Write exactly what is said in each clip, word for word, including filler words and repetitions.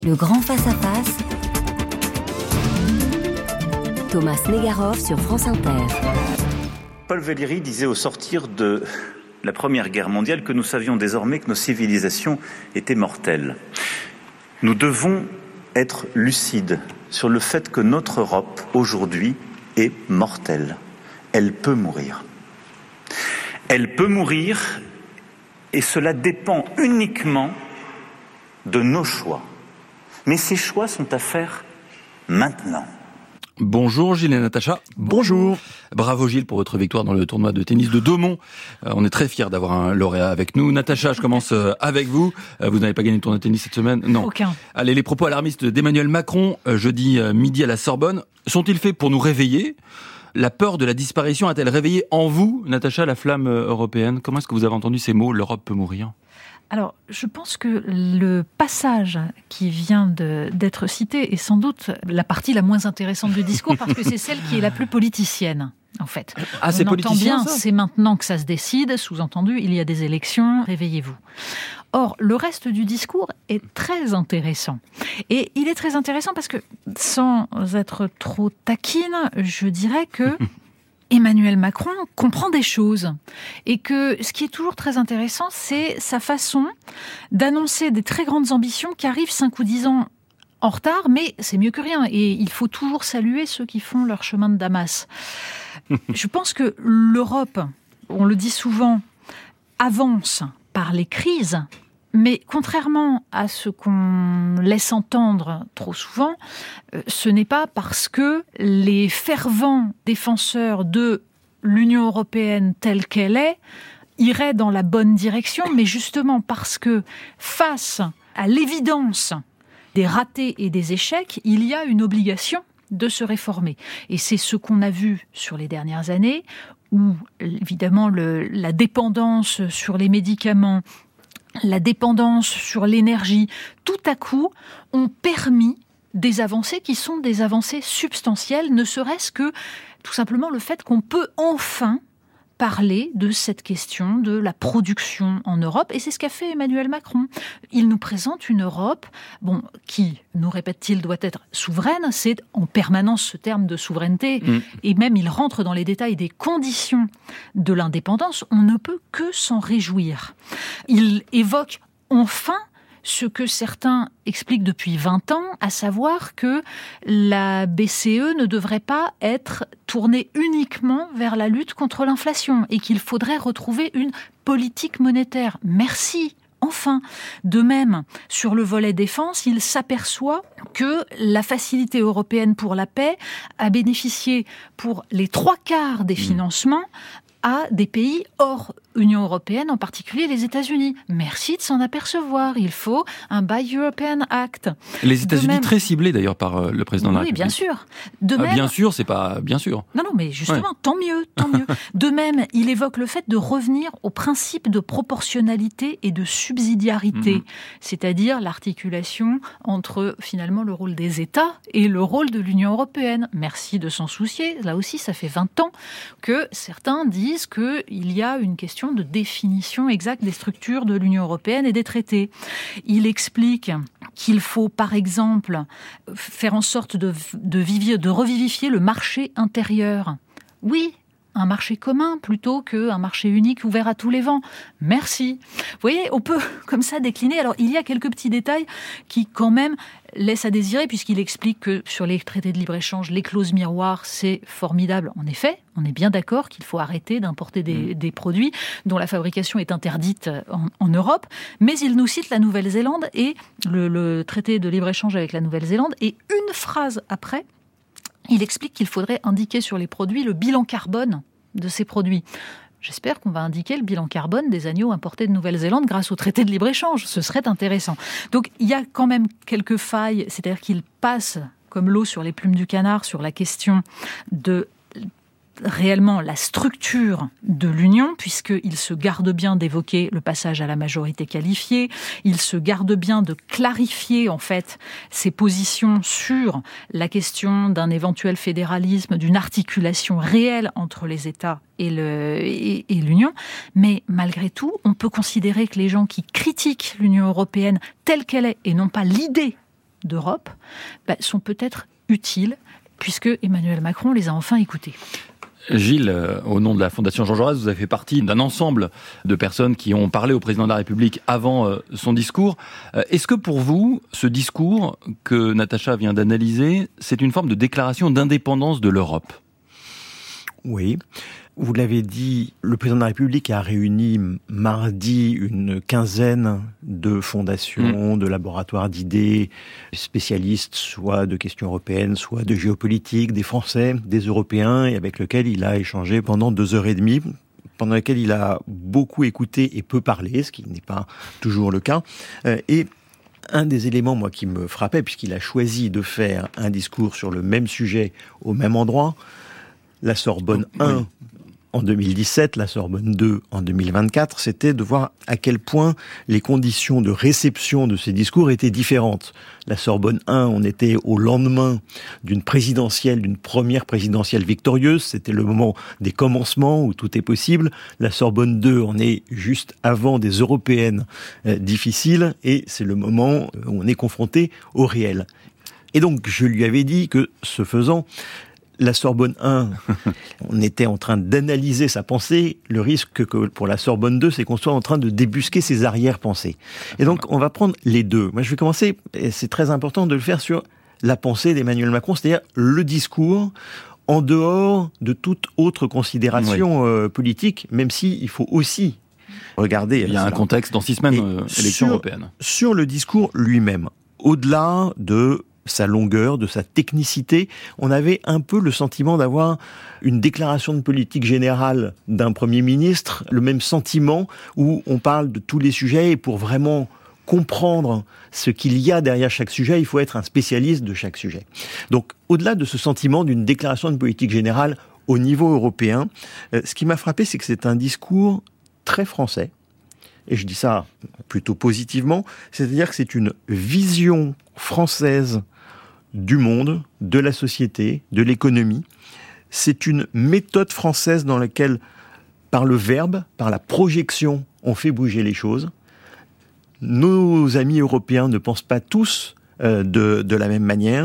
Le grand face-à-face. Thomas Negaroff sur France Inter. Paul Valéry disait au sortir de la Première Guerre mondiale que nous savions désormais que nos civilisations étaient mortelles. Nous devons être lucides sur le fait que notre Europe, aujourd'hui, est mortelle. Elle peut mourir. Elle peut mourir et cela dépend uniquement de nos choix. Mais ces choix sont à faire maintenant. Bonjour Gilles et Natacha. Bonjour. Bravo Gilles pour votre victoire dans le tournoi de tennis de Daumont. Euh, on est très fiers d'avoir un lauréat avec nous. Natacha, je commence euh, avec vous. Euh, vous n'avez pas gagné le tournoi de tennis cette semaine ? Non. Aucun. Allez, les propos alarmistes d'Emmanuel Macron, euh, jeudi euh, midi à la Sorbonne, sont-ils faits pour nous réveiller ? La peur de la disparition a-t-elle réveillé en vous, Natacha, la flamme euh, européenne ? Comment est-ce que vous avez entendu ces mots « l'Europe peut mourir » ? Alors, je pense que le passage qui vient de, d'être cité est sans doute la partie la moins intéressante du discours parce que c'est celle qui est la plus politicienne, en fait. Ah, on c'est entend politicien, bien, ça ? c'est maintenant que ça se décide, sous-entendu, il y a des élections, réveillez-vous. Or, le reste du discours est très intéressant. Et il est très intéressant parce que, sans être trop taquine, je dirais que Emmanuel Macron comprend des choses et que ce qui est toujours très intéressant, c'est sa façon d'annoncer des très grandes ambitions qui arrivent cinq ou dix ans en retard, mais c'est mieux que rien et il faut toujours saluer ceux qui font leur chemin de Damas. Je pense que l'Europe, on le dit souvent, avance par les crises. Mais contrairement à ce qu'on laisse entendre trop souvent, ce n'est pas parce que les fervents défenseurs de l'Union européenne telle qu'elle est iraient dans la bonne direction, mais justement parce que face à l'évidence des ratés et des échecs, il y a une obligation de se réformer. Et c'est ce qu'on a vu sur les dernières années, où évidemment le, la dépendance sur les médicaments, la dépendance sur l'énergie, tout à coup, ont permis des avancées qui sont des avancées substantielles, ne serait-ce que tout simplement le fait qu'on peut enfin parler de cette question de la production en Europe. Et c'est ce qu'a fait Emmanuel Macron. Il nous présente une Europe, bon, qui, nous répète-t-il, doit être souveraine. C'est en permanence ce terme de souveraineté. Mmh. Et même, il rentre dans les détails des conditions de l'indépendance. On ne peut que s'en réjouir. Il évoque enfin ce que certains expliquent depuis vingt ans, à savoir que la B C E ne devrait pas être tournée uniquement vers la lutte contre l'inflation et qu'il faudrait retrouver une politique monétaire. Merci. Enfin, de même, sur le volet défense, il s'aperçoit que la facilité européenne pour la paix a bénéficié pour les trois quarts des financements à des pays hors Union européenne, en particulier les États-Unis. Merci de s'en apercevoir. Il faut un Buy European Act. Les États-Unis même... très ciblés d'ailleurs par euh, le président oui, de la République. Oui, bien sûr. De ah, même... Bien sûr, c'est pas bien sûr. Non, non, mais justement, ouais. tant mieux, tant mieux. De même, il évoque le fait de revenir au principe de proportionnalité et de subsidiarité, mm-hmm. c'est-à-dire l'articulation entre finalement le rôle des États et le rôle de l'Union européenne. Merci de s'en soucier. Là aussi, ça fait vingt ans que certains disent qu'il y a une question de définition exacte des structures de l'Union européenne et des traités. Il explique qu'il faut, par exemple, faire en sorte de, de, vivier, de revivifier le marché intérieur. Oui, un marché commun plutôt qu'un marché unique ouvert à tous les vents. Merci. Vous voyez, on peut comme ça décliner. Alors, il y a quelques petits détails qui, quand même, laissent à désirer, puisqu'il explique que sur les traités de libre-échange, les clauses miroirs, c'est formidable. En effet, on est bien d'accord qu'il faut arrêter d'importer des, mmh. des produits dont la fabrication est interdite en, en Europe. Mais il nous cite la Nouvelle-Zélande et le, le traité de libre-échange avec la Nouvelle-Zélande. Et une phrase après, il explique qu'il faudrait indiquer sur les produits le bilan carbone de ces produits. J'espère qu'on va indiquer le bilan carbone des agneaux importés de Nouvelle-Zélande grâce au traité de libre-échange. Ce serait intéressant. Donc, il y a quand même quelques failles, c'est-à-dire qu'il passe comme l'eau sur les plumes du canard sur la question de réellement la structure de l'Union, puisqu'il se garde bien d'évoquer le passage à la majorité qualifiée, il se garde bien de clarifier en fait ses positions sur la question d'un éventuel fédéralisme, d'une articulation réelle entre les États et, le, et, et l'Union. Mais malgré tout, on peut considérer que les gens qui critiquent l'Union européenne telle qu'elle est, et non pas l'idée d'Europe bah, sont peut-être utiles, puisque Emmanuel Macron les a enfin écoutés. Gilles, euh, au nom de la Fondation Jean Jaurès, vous avez fait partie d'un ensemble de personnes qui ont parlé au président de la République avant euh, son discours. Euh, est-ce que pour vous, ce discours que Natacha vient d'analyser, c'est une forme de déclaration d'indépendance de l'Europe ? Oui. Vous l'avez dit, le président de la République a réuni mardi une quinzaine de fondations, mmh. de laboratoires d'idées, spécialistes soit de questions européennes, soit de géopolitique, des Français, des Européens, et avec lesquels il a échangé pendant deux heures et demie, pendant lesquelles il a beaucoup écouté et peu parlé, ce qui n'est pas toujours le cas. Et un des éléments, moi, qui me frappait, puisqu'il a choisi de faire un discours sur le même sujet au même endroit, la Sorbonne un, oui. en deux mille dix-sept, la Sorbonne deux en deux mille vingt-quatre, c'était de voir à quel point les conditions de réception de ces discours étaient différentes. La Sorbonne un, on était au lendemain d'une présidentielle, d'une première présidentielle victorieuse, c'était le moment des commencements où tout est possible. La Sorbonne deux, on est juste avant des européennes euh, difficiles, et c'est le moment où on est confronté au réel. Et donc, je lui avais dit que, ce faisant, la Sorbonne un, on était en train d'analyser sa pensée. Le risque que pour la Sorbonne deux, c'est qu'on soit en train de débusquer ses arrière-pensées. Et donc, on va prendre les deux. Moi, je vais commencer, et c'est très important de le faire sur la pensée d'Emmanuel Macron, c'est-à-dire le discours en dehors de toute autre considération oui. euh, politique, même si il faut aussi regarder... Il y a cela. Un contexte dans six semaines, euh, élection européenne. Sur le discours lui-même, au-delà de sa longueur, de sa technicité, on avait un peu le sentiment d'avoir une déclaration de politique générale d'un Premier ministre, le même sentiment où on parle de tous les sujets, et pour vraiment comprendre ce qu'il y a derrière chaque sujet, il faut être un spécialiste de chaque sujet. Donc, au-delà de ce sentiment d'une déclaration de politique générale au niveau européen, euh, ce qui m'a frappé, c'est que c'est un discours très français, et je dis ça plutôt positivement, c'est-à-dire que c'est une vision française du monde, de la société, de l'économie. C'est une méthode française dans laquelle, par le verbe, par la projection, on fait bouger les choses. Nos amis européens ne pensent pas tous euh, de, de la même manière.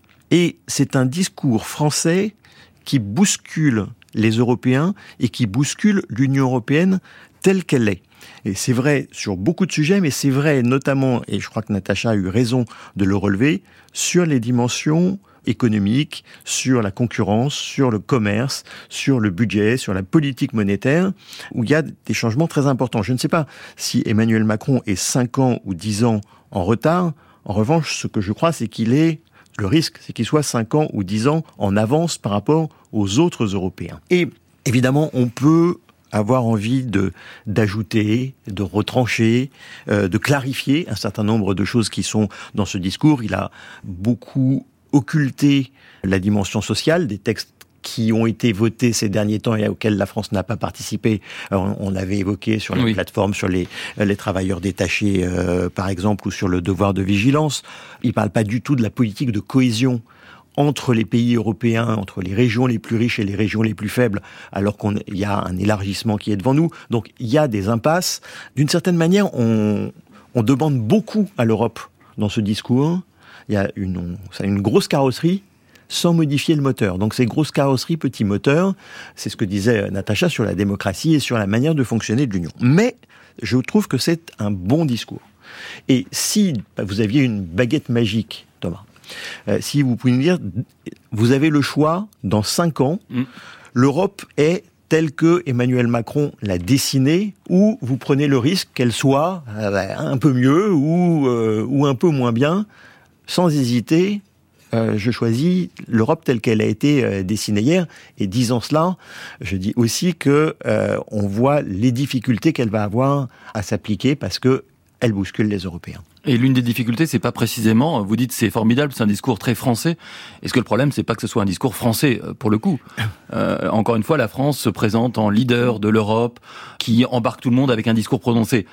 Et c'est un discours français qui bouscule les Européens et qui bouscule l'Union européenne telle qu'elle est. Et c'est vrai sur beaucoup de sujets, mais c'est vrai notamment, et je crois que Natacha a eu raison de le relever, sur les dimensions économiques, sur la concurrence, sur le commerce, sur le budget, sur la politique monétaire, où il y a des changements très importants. Je ne sais pas si Emmanuel Macron est cinq ans ou dix ans en retard. En revanche, ce que je crois, c'est qu'il est, le risque, c'est qu'il soit cinq ans ou dix ans en avance par rapport aux autres Européens. Et évidemment, on peut avoir envie de d'ajouter, de retrancher, euh, de clarifier un certain nombre de choses qui sont dans ce discours. Il a beaucoup occulté la dimension sociale des textes qui ont été votés ces derniers temps et auxquels la France n'a pas participé. Alors, on l'avait évoqué sur les oui. plateformes, sur les, les travailleurs détachés, euh, par exemple, ou sur le devoir de vigilance. Il ne parle pas du tout de la politique de cohésion entre les pays européens, entre les régions les plus riches et les régions les plus faibles, alors qu'il y a un élargissement qui est devant nous. Donc, il y a des impasses. D'une certaine manière, on, on demande beaucoup à l'Europe dans ce discours. Il y a une, on, une grosse carrosserie sans modifier le moteur. Donc, ces grosses carrosseries, petits moteurs, c'est ce que disait Natacha sur la démocratie et sur la manière de fonctionner de l'Union. Mais, je trouve que c'est un bon discours. Et si vous aviez une baguette magique, Thomas, Euh, si vous pouvez me dire, vous avez le choix, dans cinq ans, mmh. l'Europe est telle que Emmanuel Macron l'a dessinée, ou vous prenez le risque qu'elle soit euh, un peu mieux ou, euh, ou un peu moins bien, sans hésiter, euh, je choisis l'Europe telle qu'elle a été euh, dessinée hier. Et disant cela, je dis aussi que euh, on voit les difficultés qu'elle va avoir à s'appliquer parce que elle bouscule les Européens. Et l'une des difficultés, c'est pas précisément, vous dites c'est formidable, c'est un discours très français. Est-ce que le problème, c'est pas que ce soit un discours français, pour le coup ? euh, Encore une fois, la France se présente en leader de l'Europe, qui embarque tout le monde avec un discours prononcé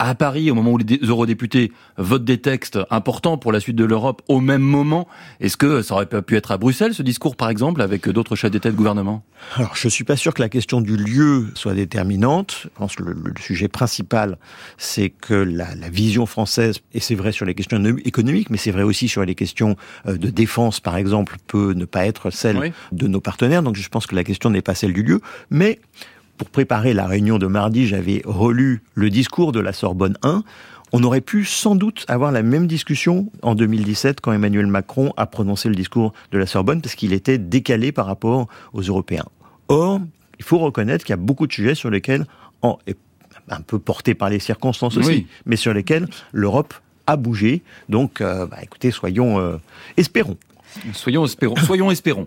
à Paris, au moment où les eurodéputés votent des textes importants pour la suite de l'Europe, au même moment, est-ce que ça aurait pas pu être à Bruxelles, ce discours, par exemple, avec d'autres chefs d'État et de gouvernement? Alors, je suis pas sûr que la question du lieu soit déterminante. Je pense que le, le sujet principal, c'est que la, la vision française, et c'est vrai sur les questions économiques, mais c'est vrai aussi sur les questions de défense, par exemple, peut ne pas être celle oui. de nos partenaires. Donc, je pense que la question n'est pas celle du lieu. Mais pour préparer la réunion de mardi, j'avais relu le discours de la Sorbonne un. On aurait pu sans doute avoir la même discussion en deux mille dix-sept quand Emmanuel Macron a prononcé le discours de la Sorbonne parce qu'il était décalé par rapport aux Européens. Or, il faut reconnaître qu'il y a beaucoup de sujets sur lesquels, en, un peu portés par les circonstances aussi, oui. mais sur lesquels l'Europe a bougé. Donc, euh, bah, écoutez, soyons, euh, espérons. Soyons espérons. Soyons espérons.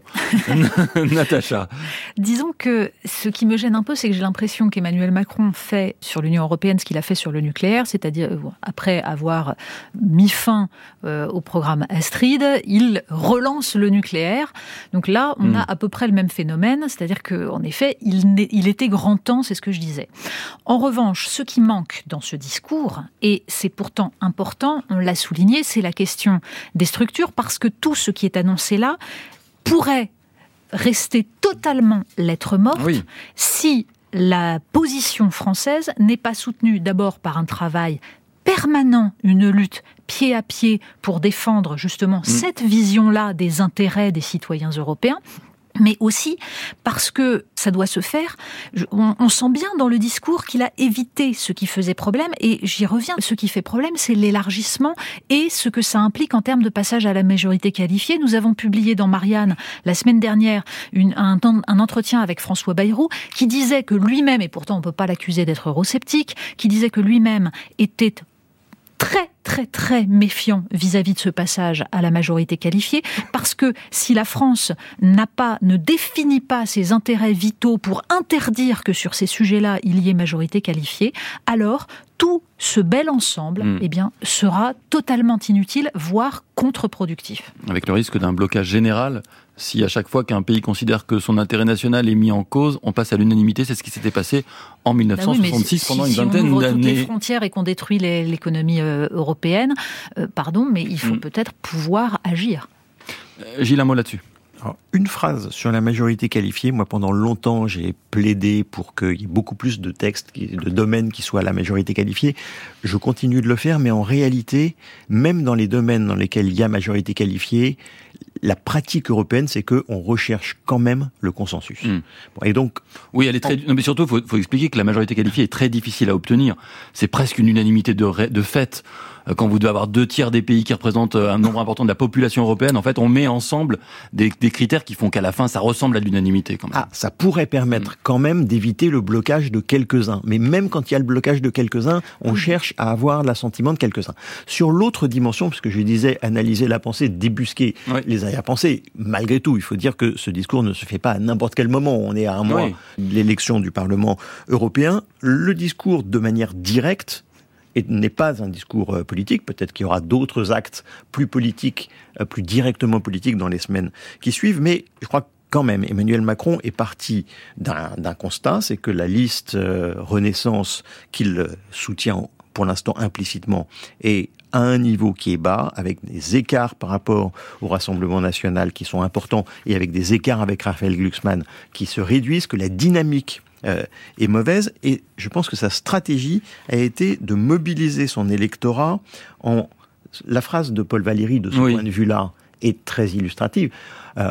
Natacha. Disons que ce qui me gêne un peu, c'est que j'ai l'impression qu'Emmanuel Macron fait sur l'Union européenne ce qu'il a fait sur le nucléaire, c'est-à-dire après avoir mis fin euh, au programme Astrid, il relance le nucléaire. Donc là, on mmh. a à peu près le même phénomène, c'est-à-dire qu'en effet, il, il était grand temps, c'est ce que je disais. En revanche, ce qui manque dans ce discours, et c'est pourtant important, on l'a souligné, c'est la question des structures, parce que tout ce qui est annoncé là pourrait rester totalement lettre morte oui. si la position française n'est pas soutenue d'abord par un travail permanent, une lutte pied à pied pour défendre justement mmh. cette vision-là des intérêts des citoyens européens, mais aussi parce que ça doit se faire. On, on sent bien dans le discours qu'il a évité ce qui faisait problème, et j'y reviens. Ce qui fait problème, c'est l'élargissement et ce que ça implique en termes de passage à la majorité qualifiée. Nous avons publié dans Marianne, la semaine dernière, une, un, un entretien avec François Bayrou, qui disait que lui-même, et pourtant on ne peut pas l'accuser d'être eurosceptique, qui disait que lui-même était très, très, très méfiant vis-à-vis de ce passage à la majorité qualifiée, parce que si la France n'a pas, ne définit pas ses intérêts vitaux pour interdire que sur ces sujets-là, il y ait majorité qualifiée, alors tout ce bel ensemble mmh. eh bien, sera totalement inutile, voire contre-productif. Avec le risque d'un blocage général, si à chaque fois qu'un pays considère que son intérêt national est mis en cause, on passe à l'unanimité. C'est ce qui s'était passé en dix-neuf cent soixante-six bah oui, pendant si, une vingtaine si on ouvre d'années. Toutes les frontières et qu'on détruit les, l'économie euh, européenne, euh, pardon, mais il faut mmh. peut-être pouvoir agir. Euh, Gilles, un mot là-dessus. Alors, une phrase sur la majorité qualifiée. Moi, pendant longtemps, j'ai plaidé pour qu'il y ait beaucoup plus de textes, de domaines qui soient à la majorité qualifiée. Je continue de le faire, mais en réalité, même dans les domaines dans lesquels il y a majorité qualifiée, la pratique européenne, c'est qu'on recherche quand même le consensus. Mmh. Bon, et donc, oui, elle est très. Non, mais surtout, faut, faut expliquer que la majorité qualifiée est très difficile à obtenir. C'est presque une unanimité de, ré... de fait. Quand vous devez avoir deux tiers des pays qui représentent un nombre important de la population européenne, en fait, on met ensemble des, des critères qui font qu'à la fin, ça ressemble à de l'unanimité, quand même. Ah, ça pourrait permettre mmh. quand même d'éviter le blocage de quelques-uns. Mais même quand il y a le blocage de quelques-uns, on mmh. cherche à avoir l'assentiment de quelques-uns. Sur l'autre dimension, parce que je disais analyser la pensée, débusquer oui. les arrière-pensées, malgré tout, il faut dire que ce discours ne se fait pas à n'importe quel moment. On est à un mois oui. de l'élection du Parlement européen. Le discours, de manière directe, et n'est pas un discours politique. Peut-être qu'il y aura d'autres actes plus politiques, plus directement politiques dans les semaines qui suivent, mais je crois que quand même, Emmanuel Macron est parti d'un, d'un constat, c'est que la liste euh, Renaissance qu'il soutient pour l'instant implicitement est à un niveau qui est bas, avec des écarts par rapport au Rassemblement national qui sont importants, et avec des écarts avec Raphaël Glucksmann qui se réduisent, que la dynamique Euh, est mauvaise, et je pense que sa stratégie a été de mobiliser son électorat en... La phrase de Paul Valéry, de ce oui. point de vue-là, est très illustrative, euh,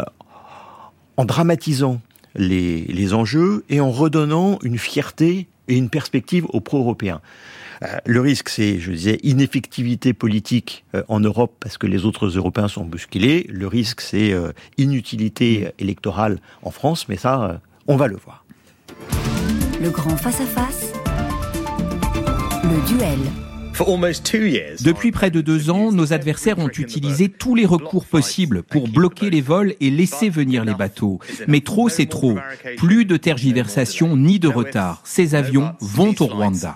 en dramatisant les, les enjeux et en redonnant une fierté et une perspective aux pro-européens. Euh, le risque, c'est, je disais, ineffectivité politique euh, en Europe parce que les autres Européens sont bousculés. Le risque, c'est euh, inutilité électorale en France, mais ça, euh, on va le voir. Le grand face-à-face, le duel. Depuis près de deux ans, nos adversaires ont utilisé tous les recours possibles pour bloquer les vols et laisser venir les bateaux. Mais trop, c'est trop. Plus de tergiversation ni de retard. Ces avions vont au Rwanda.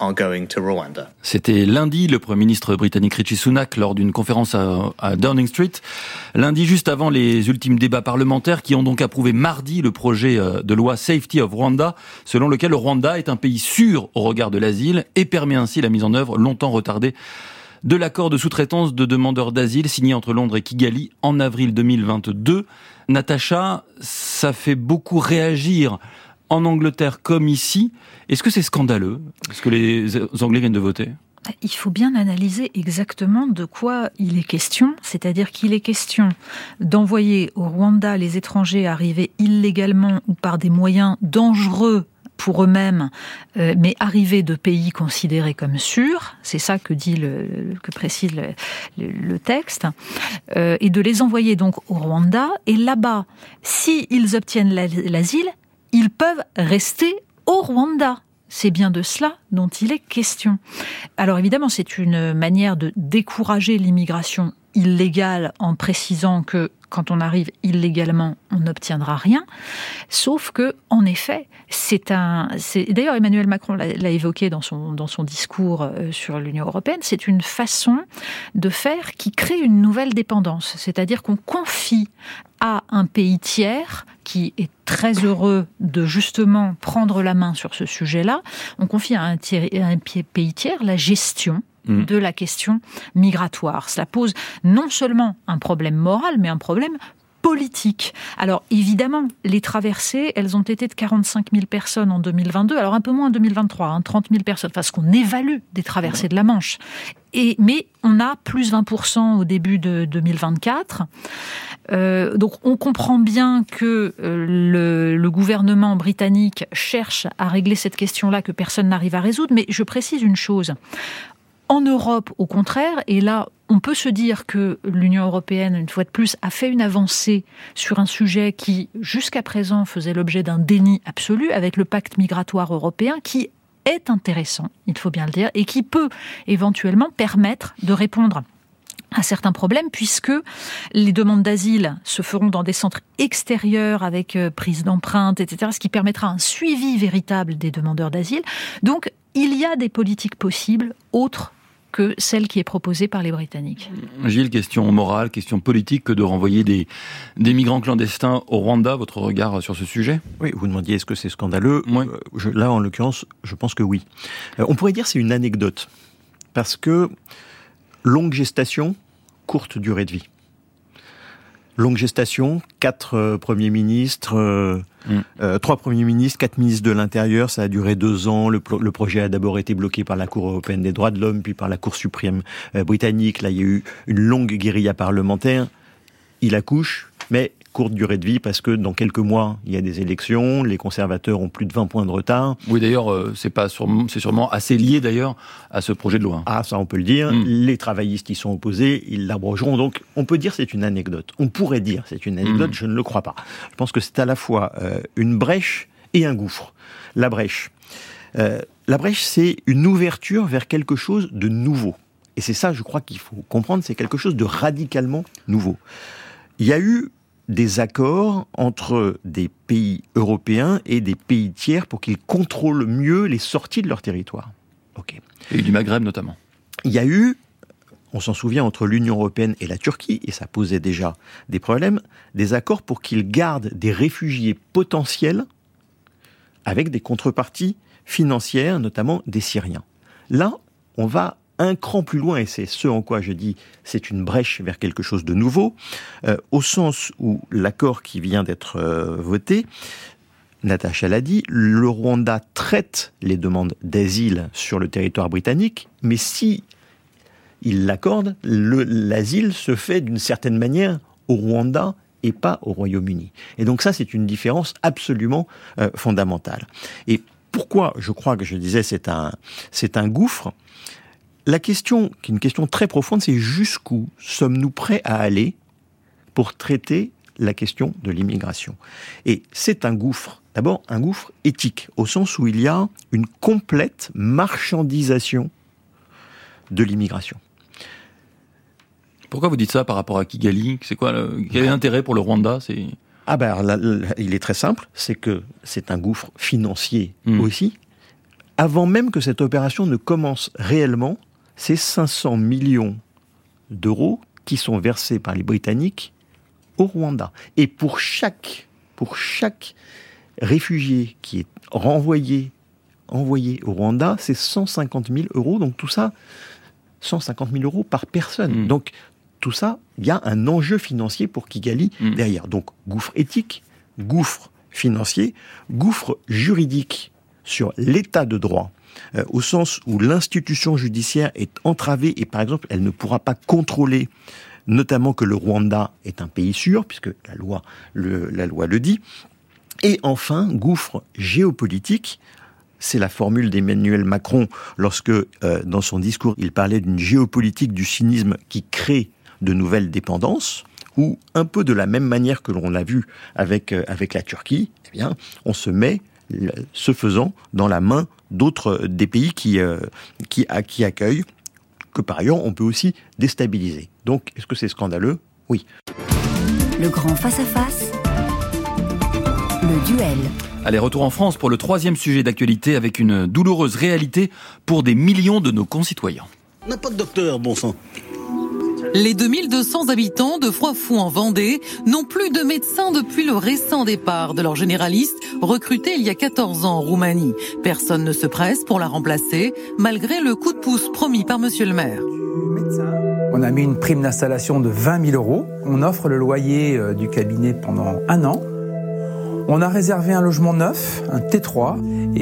C'était lundi, le Premier ministre britannique Rishi Sunak, lors d'une conférence à, à Downing Street. Lundi, juste avant les ultimes débats parlementaires qui ont donc approuvé mardi le projet de loi Safety of Rwanda, selon lequel le Rwanda est un pays sûr au regard de l'asile et permet ainsi la mise en œuvre longtemps retardée de l'accord de sous-traitance de demandeurs d'asile signé entre Londres et Kigali en avril deux mille vingt-deux. Natacha, ça fait beaucoup réagir en Angleterre comme ici. Est-ce que c'est scandaleux, ce que les Anglais viennent de voter ? Il faut bien analyser exactement de quoi il est question, c'est-à-dire qu'il est question d'envoyer au Rwanda les étrangers arrivés illégalement ou par des moyens dangereux pour eux-mêmes, euh, mais arrivés de pays considérés comme sûrs, c'est ça que dit le, que précise le, le, le texte, euh, et de les envoyer donc au Rwanda. Et là-bas, s'ils obtiennent l'asile, ils peuvent rester au Rwanda. C'est bien de cela dont il est question. Alors évidemment, c'est une manière de décourager l'immigration illégale en précisant que quand on arrive illégalement, on n'obtiendra rien. Sauf que, en effet, c'est un. C'est, d'ailleurs, Emmanuel Macron l'a, l'a évoqué dans son dans son discours sur l'Union européenne. C'est une façon de faire qui crée une nouvelle dépendance. C'est-à-dire qu'on confie à un pays tiers qui est très heureux de justement prendre la main sur ce sujet-là. On confie à un, tiers, à un pays tiers la gestion de la question migratoire. Cela pose non seulement un problème moral, mais un problème politique. Alors évidemment, les traversées, elles ont été de quarante-cinq mille personnes en deux mille vingt-deux, alors un peu moins en deux mille vingt-trois, hein, trente mille personnes, enfin ce qu'on évalue des traversées de la Manche. Et, mais on a plus vingt pour cent au début de deux mille vingt-quatre. Euh, donc on comprend bien que euh, le, le gouvernement britannique cherche à régler cette question-là que personne n'arrive à résoudre, mais je précise une chose. En Europe, au contraire, et là, on peut se dire que l'Union européenne, une fois de plus, a fait une avancée sur un sujet qui, jusqu'à présent, faisait l'objet d'un déni absolu, avec le pacte migratoire européen, qui est intéressant, il faut bien le dire, et qui peut éventuellement permettre de répondre à certains problèmes, puisque les demandes d'asile se feront dans des centres extérieurs avec euh, prise d'empreintes, et cetera, ce qui permettra un suivi véritable des demandeurs d'asile. Donc, il y a des politiques possibles autres que celle qui est proposée par les Britanniques. Gilles, question morale, question politique que de renvoyer des, des migrants clandestins au Rwanda. Votre regard sur ce sujet ? Oui, vous demandiez est-ce que c'est scandaleux ? Oui. euh, je, Là, en l'occurrence, je pense que oui. Euh, on pourrait dire que c'est une anecdote, parce que longue gestation, courte durée de vie. Longue gestation, quatre euh, premiers ministres, euh, mm. euh, trois premiers ministres, quatre ministres de l'Intérieur, ça a duré deux ans. Le, le projet a d'abord été bloqué par la Cour européenne des droits de l'homme, puis par la Cour suprême euh, britannique. Là, il y a eu une longue guérilla parlementaire. Il accouche, mais courte durée de vie, parce que dans quelques mois, il y a des élections, les conservateurs ont plus de vingt points de retard. Oui, d'ailleurs, euh, c'est pas sûrement, c'est sûrement assez lié, d'ailleurs, à ce projet de loi. Ah, ça, on peut le dire. Mm. Les travaillistes y sont opposés, ils l'abrogeront. Donc, on peut dire que c'est une anecdote. On pourrait dire que c'est une anecdote, mm. je ne le crois pas. Je pense que c'est à la fois euh, une brèche et un gouffre. La brèche. Euh, la brèche, c'est une ouverture vers quelque chose de nouveau. Et c'est ça, je crois, qu'il faut comprendre, c'est quelque chose de radicalement nouveau. Il y a eu des accords entre des pays européens et des pays tiers pour qu'ils contrôlent mieux les sorties de leur territoire. Ok. Et du Maghreb notamment. Il y a eu, on s'en souvient, entre l'Union européenne et la Turquie, et ça posait déjà des problèmes, des accords pour qu'ils gardent des réfugiés potentiels avec des contreparties financières, notamment des Syriens. Là, on va un cran plus loin, et c'est ce en quoi je dis c'est une brèche vers quelque chose de nouveau, euh, au sens où l'accord qui vient d'être euh, voté, Natacha l'a dit, le Rwanda traite les demandes d'asile sur le territoire britannique, mais si il l'accorde, le, l'asile se fait d'une certaine manière au Rwanda et pas au Royaume-Uni. Et donc ça, c'est une différence absolument euh, fondamentale. Et pourquoi je crois que je disais c'est un, c'est un gouffre ? La question, qui est une question très profonde, c'est jusqu'où sommes-nous prêts à aller pour traiter la question de l'immigration ? Et c'est un gouffre, d'abord un gouffre éthique, au sens où il y a une complète marchandisation de l'immigration. Pourquoi vous dites ça par rapport à Kigali ? C'est quoi le... Quel est l'intérêt pour le Rwanda ? C'est... Ah ben, là, là, il est très simple, c'est que c'est un gouffre financier mmh. aussi. Avant même que cette opération ne commence réellement, c'est cinq cents millions d'euros qui sont versés par les Britanniques au Rwanda. Et pour chaque, pour chaque réfugié qui est renvoyé, envoyé au Rwanda, c'est cent cinquante mille euros. Donc tout ça, cent cinquante mille euros par personne. Mmh. Donc tout ça, il y a un enjeu financier pour Kigali mmh. derrière. Donc gouffre éthique, gouffre financier, gouffre juridique sur l'état de droit, euh, au sens où l'institution judiciaire est entravée et par exemple, elle ne pourra pas contrôler, notamment que le Rwanda est un pays sûr, puisque la loi le, la loi le dit. Et enfin, gouffre géopolitique. C'est la formule d'Emmanuel Macron lorsque, euh, dans son discours, il parlait d'une géopolitique du cynisme qui crée de nouvelles dépendances, ou un peu de la même manière que l'on l'a vu avec, euh, avec la Turquie, eh bien, on se met, ce faisant, dans la main d'autres, des pays qui, euh, qui, qui accueillent, que par ailleurs, on peut aussi déstabiliser. Donc, est-ce que c'est scandaleux ? Oui. Le grand face-à-face, le duel. Allez, retour en France pour le troisième sujet d'actualité avec une douloureuse réalité pour des millions de nos concitoyens. On n'a pas de docteur, bon sang. Les deux mille deux cents habitants de Froidfond en Vendée n'ont plus de médecin depuis le récent départ de leur généraliste recruté il y a quatorze ans en Roumanie. Personne ne se presse pour la remplacer, malgré le coup de pouce promis par monsieur le maire. On a mis une prime d'installation de vingt mille euros. On offre le loyer du cabinet pendant un an. On a réservé un logement neuf, un T trois,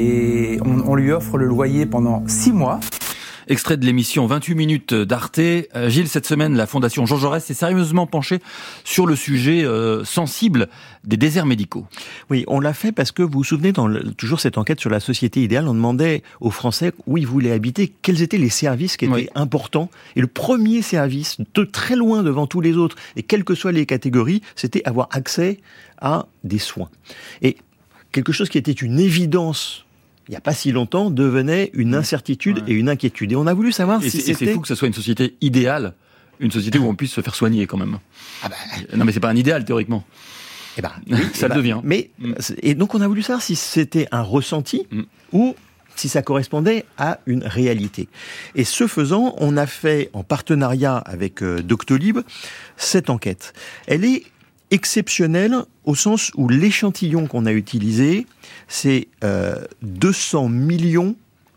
et on, on lui offre le loyer pendant six mois. Extrait de l'émission vingt-huit minutes d'Arte. Gilles, cette semaine, la Fondation Jean Jaurès s'est sérieusement penchée sur le sujet euh, sensible des déserts médicaux. Oui, on l'a fait parce que vous vous souvenez, dans le, toujours cette enquête sur la société idéale, on demandait aux Français où ils voulaient habiter, quels étaient les services qui étaient oui. importants. Et le premier service, de très loin devant tous les autres, et quelles que soient les catégories, c'était avoir accès à des soins. Et quelque chose qui était une évidence il n'y a pas si longtemps, devenait une incertitude ouais. et une inquiétude. Et on a voulu savoir et si c'est, c'était... Et c'est fou que ce soit une société idéale, une société où on puisse se faire soigner quand même. Ah bah... Non mais c'est pas un idéal théoriquement. Eh ben, oui, ça eh le ben, devient. Mais, mm. Et donc on a voulu savoir si c'était un ressenti mm. ou si ça correspondait à une réalité. Et ce faisant, on a fait, en partenariat avec euh, Doctolib, cette enquête. Elle est exceptionnelle au sens où l'échantillon qu'on a utilisé, c'est euh, deux cents millions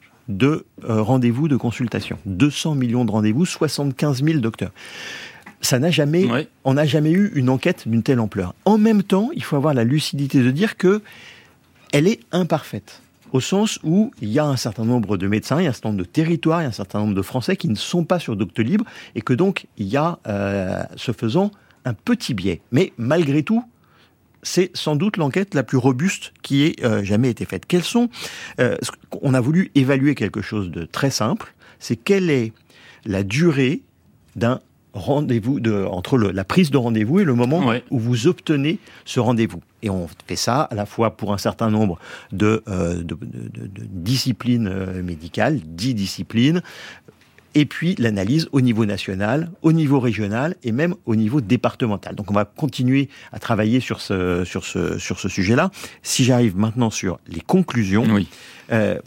de euh, rendez-vous de consultation. deux cents millions de rendez-vous, soixante-quinze mille docteurs. Ça n'a jamais, ouais. On n'a jamais eu une enquête d'une telle ampleur. En même temps, il faut avoir la lucidité de dire que elle est imparfaite. Au sens où il y a un certain nombre de médecins, il y a un certain nombre de territoires, il y a un certain nombre de Français qui ne sont pas sur Doctolib, et que donc il y a, euh, ce faisant, un petit biais. Mais malgré tout, c'est sans doute l'enquête la plus robuste qui ait euh, jamais été faite. Quels sont euh, On a voulu évaluer quelque chose de très simple, c'est quelle est la durée d'un rendez-vous, de, entre le, la prise de rendez-vous et le moment ouais. où vous obtenez ce rendez-vous. Et on fait ça à la fois pour un certain nombre de, euh, de, de, de, de disciplines euh, médicales, dix disciplines, et puis l'analyse au niveau national, au niveau régional et même au niveau départemental. Donc on va continuer à travailler sur ce, sur ce, sur ce sujet-là. Si j'arrive maintenant sur les conclusions, oui. euh,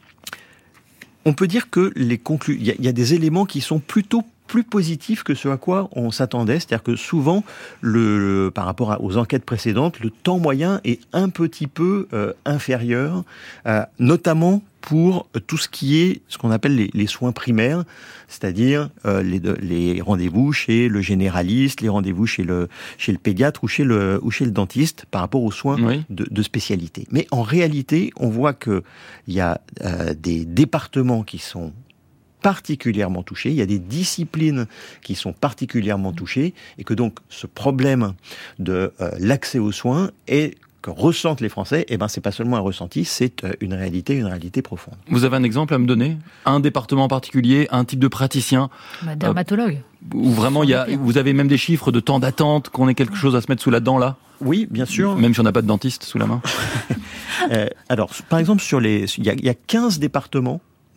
on peut dire que les conclu... il y a, il y a des éléments qui sont plutôt plus positif que ce à quoi on s'attendait. C'est-à-dire que souvent, le, le, par rapport à, aux enquêtes précédentes, le temps moyen est un petit peu euh, inférieur, euh, notamment pour tout ce qui est ce qu'on appelle les, les soins primaires, c'est-à-dire euh, les, les rendez-vous chez le généraliste, les rendez-vous chez le, chez le pédiatre ou chez le, ou chez le dentiste par rapport aux soins oui. de, de spécialité. Mais en réalité, on voit qu'il y a euh, des départements qui sont particulièrement touchés, il y a des disciplines qui sont particulièrement touchées, et que donc ce problème de euh, l'accès aux soins est que ressentent les Français, eh ben c'est pas seulement un ressenti, c'est une réalité, une réalité profonde. Vous avez un exemple à me donner ? Un département en particulier, un type de praticien ? Bah, dermatologue. Euh, où vraiment il y a, vous avez même des chiffres de temps d'attente, qu'on ait quelque chose à se mettre sous la dent là ? Oui, bien sûr. Même si on n'a pas de dentiste sous la main. euh, alors, par exemple, sur les, il y a, il y a quinze départements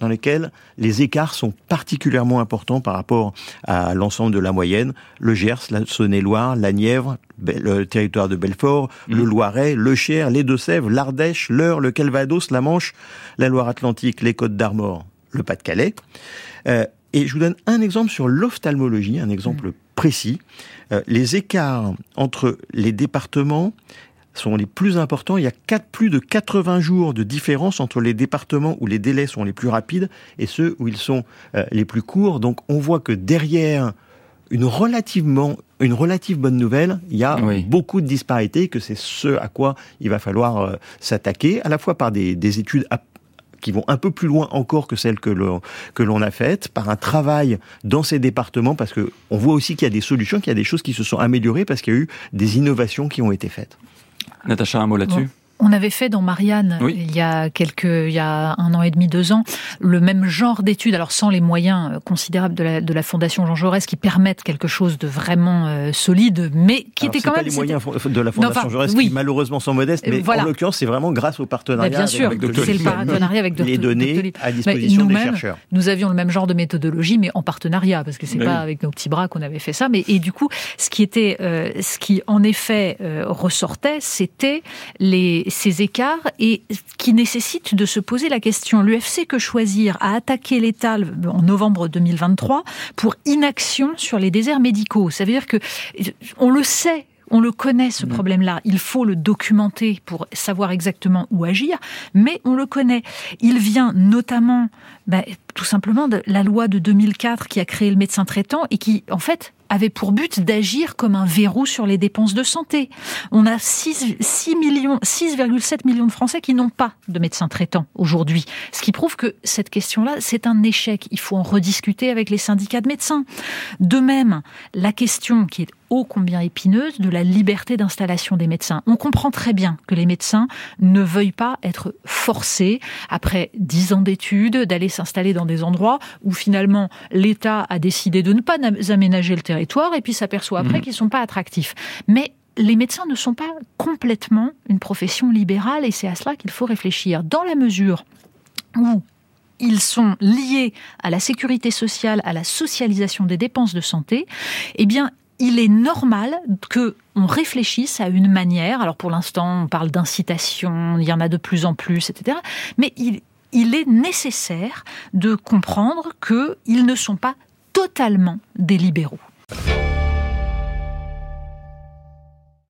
dans lesquels les écarts sont particulièrement importants par rapport à l'ensemble de la moyenne. Le Gers, la Saône-et-Loire, la Nièvre, le territoire de Belfort, mmh. le Loiret, le Cher, les Deux-Sèvres, l'Ardèche, l'Eure, le Calvados, la Manche, la Loire-Atlantique, les Côtes-d'Armor, le Pas-de-Calais. Euh, et je vous donne un exemple sur l'ophtalmologie, un exemple mmh. précis. Euh, les écarts entre les départements sont les plus importants. Il y a quatre, plus de quatre-vingts jours de différence entre les départements où les délais sont les plus rapides et ceux où ils sont euh, les plus courts. Donc on voit que derrière une relativement une relative bonne nouvelle, il y a oui. beaucoup de disparités, que c'est ce à quoi il va falloir euh, s'attaquer, à la fois par des, des études à qui vont un peu plus loin encore que celles que l'on, que l'on a faites, par un travail dans ces départements, parce que on voit aussi qu'il y a des solutions, qu'il y a des choses qui se sont améliorées, parce qu'il y a eu des innovations qui ont été faites. Natacha, un mot là-dessus ? Bon. On avait fait dans Marianne, oui. il y a quelques, il y a un an et demi, deux ans, le même genre d'études, alors sans les moyens considérables de la, de la Fondation Jean Jaurès, qui permettent quelque chose de vraiment euh, solide, mais qui alors, était quand même... C'est pas les moyens de la Fondation non, enfin, Jaurès oui. qui malheureusement sont modestes, mais voilà. en l'occurrence, c'est vraiment grâce au partenariat bah, bien sûr, avec Doctolib. C'est le partenariat avec Doctolib. Les données à disposition des chercheurs. Nous avions le même genre de méthodologie, mais en partenariat, parce que c'est oui. pas avec nos petits bras qu'on avait fait ça. Mais et du coup, ce qui était, euh, ce qui en effet euh, ressortait, c'était les ces écarts et qui nécessite de se poser la question. L'U F C Que Choisir a attaqué l'État en novembre deux mille vingt-trois pour inaction sur les déserts médicaux. Ça veut dire que on le sait. On le connaît, ce problème-là. Il faut le documenter pour savoir exactement où agir, mais on le connaît. Il vient notamment, bah, tout simplement, de la loi de deux mille quatre qui a créé le médecin traitant et qui, en fait, avait pour but d'agir comme un verrou sur les dépenses de santé. On a six virgule sept millions de Français qui n'ont pas de médecin traitant aujourd'hui. Ce qui prouve que cette question-là, c'est un échec. Il faut en rediscuter avec les syndicats de médecins. De même, la question qui est ô combien épineuse de la liberté d'installation des médecins. On comprend très bien que les médecins ne veuillent pas être forcés, après dix ans d'études, d'aller s'installer dans des endroits où finalement l'État a décidé de ne pas aménager le territoire et puis s'aperçoit après mmh. qu'ils ne sont pas attractifs. Mais les médecins ne sont pas complètement une profession libérale et c'est à cela qu'il faut réfléchir. Dans la mesure où ils sont liés à la sécurité sociale, à la socialisation des dépenses de santé, eh bien, il est normal qu'on réfléchisse à une manière, alors pour l'instant on parle d'incitation, il y en a de plus en plus, et cetera, mais il, il est nécessaire de comprendre qu'ils ne sont pas totalement des libéraux.